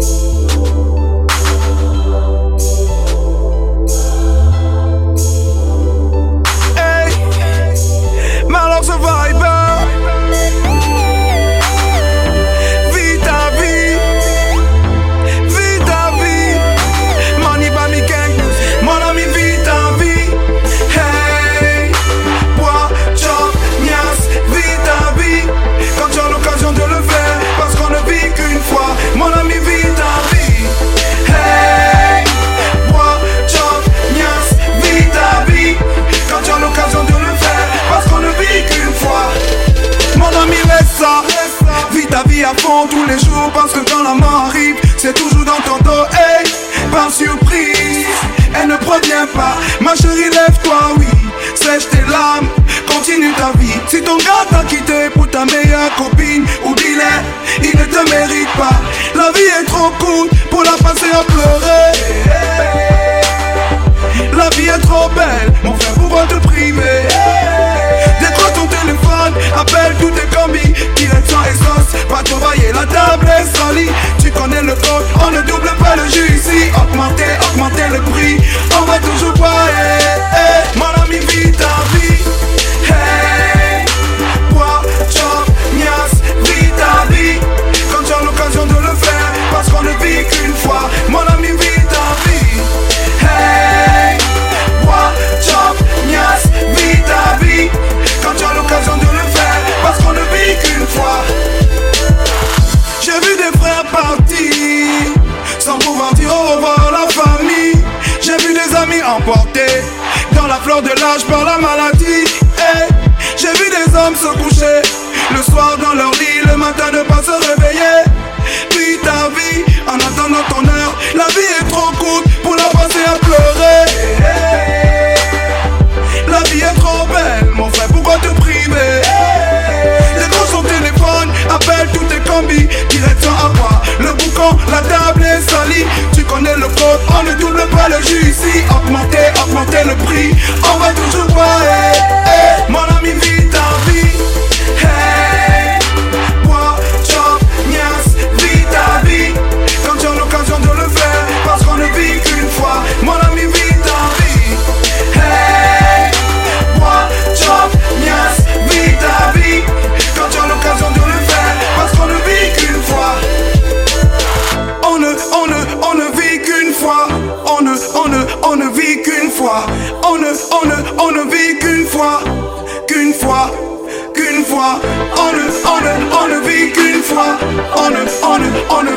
À fond tous les jours parce que quand la mort arrive, c'est toujours dans ton dos, hey, par surprise, elle ne provient pas. Ma chérie, lève-toi, oui, sèche tes larmes, continue ta vie. Si ton gars t'a quitté pour ta meilleure copine, oublie-le, il ne te mérite pas. La vie est trop courte pour la passer à pleurer. La vie est trop belle, mon frère, pourquoi te priver? Décroche ton téléphone, appelle tous tes combis, direction essence, pas travailler, la table est salie. Tu connais le code, on ne double pas le jus ici. Augmenter le prix, on va toujours boire, hey. Mon ami, vis ta vie, hey. Bois, chop, niasse, vis ta vie quand tu as l'occasion de le faire, parce qu'on ne vit qu'une fois. Mon ami, vis ta vie, hey. Bois, chop, niasse, vis ta vie quand tu as l'occasion de le faire, parce qu'on ne vit qu'une fois. J'ai vu des frères partir sans pouvoir dire au revoir à la famille. J'ai vu des amis emportés dans la fleur de l'âge par la maladie, hey. J'ai vu des hommes se coucher le soir dans leur lit, le matin ne pas se réveiller. Vis ta vie en attendant ton heure, la vie est trop courte pour la passer à pleurer, hey. La vie est trop belle, mon frère, pourquoi te priver? Décroche ton téléphone, appelle tous tes combis, direction à boire, le boucan, la table est salie. Tu connais le code, on ne double pas le jus ici. Augmenter le prix, on va toujours boire, hey, hey. Mon ami, vis ta vie, hey. Bois, chop, niasse, vis ta vie quand tu as l'occasion de le faire, parce qu'on ne vit qu'une fois. Mon ami, vis ta vie, hey. Bois, chop, niasse, vis ta vie quand tu as l'occasion de le faire, parce qu'on ne vit qu'une fois. On ne vit qu'une fois. On ne vit qu'une fois. On ne vit qu'une fois. Qu'une fois. On ne vit qu'une fois. On ne